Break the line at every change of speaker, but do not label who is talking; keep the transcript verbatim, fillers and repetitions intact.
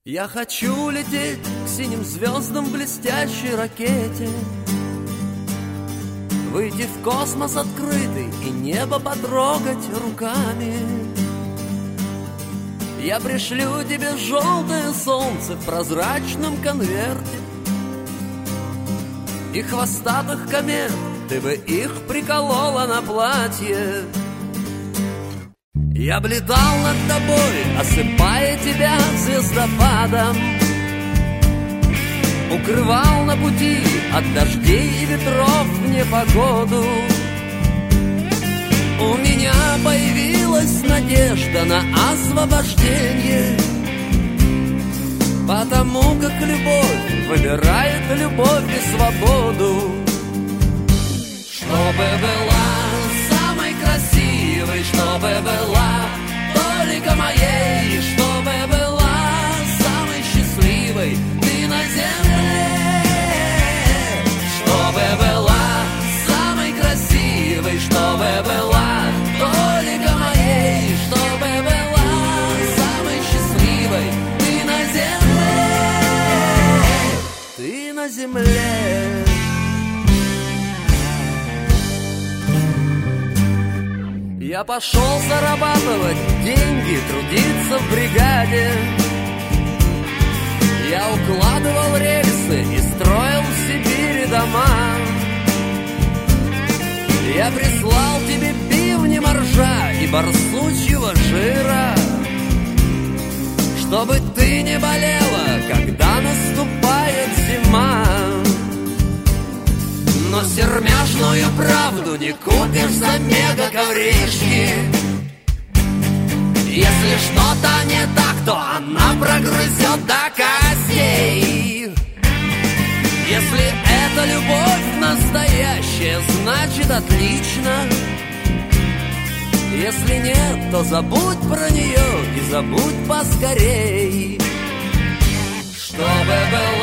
Я хочу лететь к синим звездам в блестящей ракете, выйти в космос открытый и небо потрогать руками. Я пришлю тебе желтое солнце в прозрачном конверте, и хвостатых комет ты бы их приколола на платье. Я б летал над тобой, осыпая тебя звездопадом, укрывал на пути от дождей и ветров в непогоду. У меня появилась надежда на освобождение, потому как любовь выбирает любовь и свободу. Чтобы была самой красивой, чтобы была только моей, чтобы была самой счастливой ты на земле. Чтобы была самой красивой, чтобы была только моей, чтобы была самой счастливой ты на земле, ты на земле. Я пошел зарабатывать деньги, трудиться в бригаде. Я укладывал рельсы и строил в Сибири дома. Я прислал тебе бивни моржа и барсучьего жира, чтобы ты не болела, когда наступает зима. Но сермяжную правду не купишь за мега-ковришки. Если что-то не так, то она прогрызет до костей. Если это любовь настоящая, значит отлично. Если нет, то забудь про нее и забудь поскорей. Чтобы было